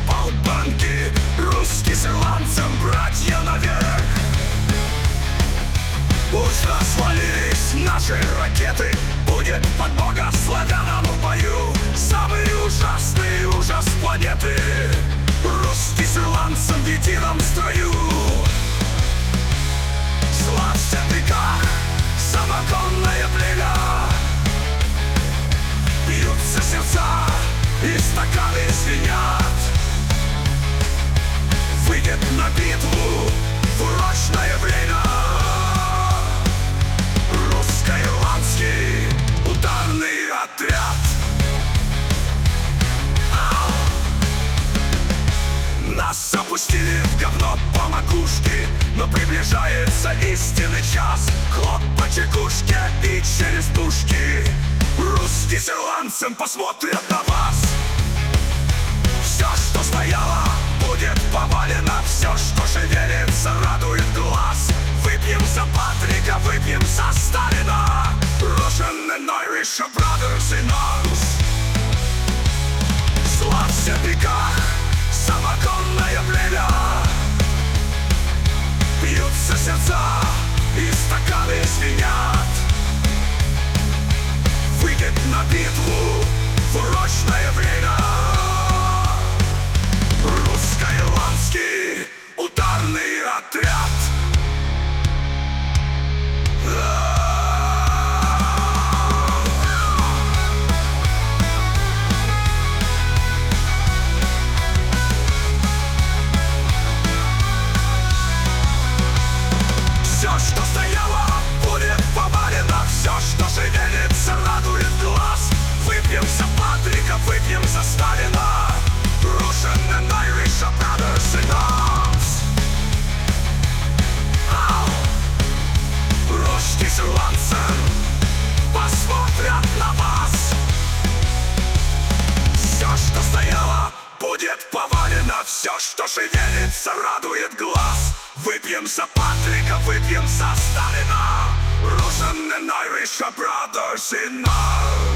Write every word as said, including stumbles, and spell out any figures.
полбанки, русские с ирландцем, братья навек. Уж развалились наши ракеты, будет подмога славянам в бою. Самый ужасный ужас планеты, русский с ирландцем в едином строю. Славься в веках самогонное племя, бьются сердца и стаканы звенят. Выйдет на битву в урочное время русско-ирландский ударный отряд. Ау! Нас запустили в говно по макушке, но приближается истинный час. Хлоп по чекушке и через пушки русские с ирландцем посмотрят на вас. Все, что стояло, будет повалено. Все, что шевелится, радует глаз. Выпьем за Патрика, выпьем за Сталина, Russian and Irish brothers in arms. Славься в веках самогонное племя, бьются сердца и стаканы звенят. Выйдет на битву в урочное время русско-ирландский ударный отряд. Все, что стояло, будет повалено. Все, что шевелится, радует глаз. Выпьем за Патрика, выпьем за Сталина, Russian and Irish brothers in arms. Ау! Русские с ирландцем посмотрят на вас. Все, что стояло, будет повалено. Все, что шевелится, радует глаз. Выпьем за Патрика, выпьем за Сталина, Russian and Irish brothers in arms.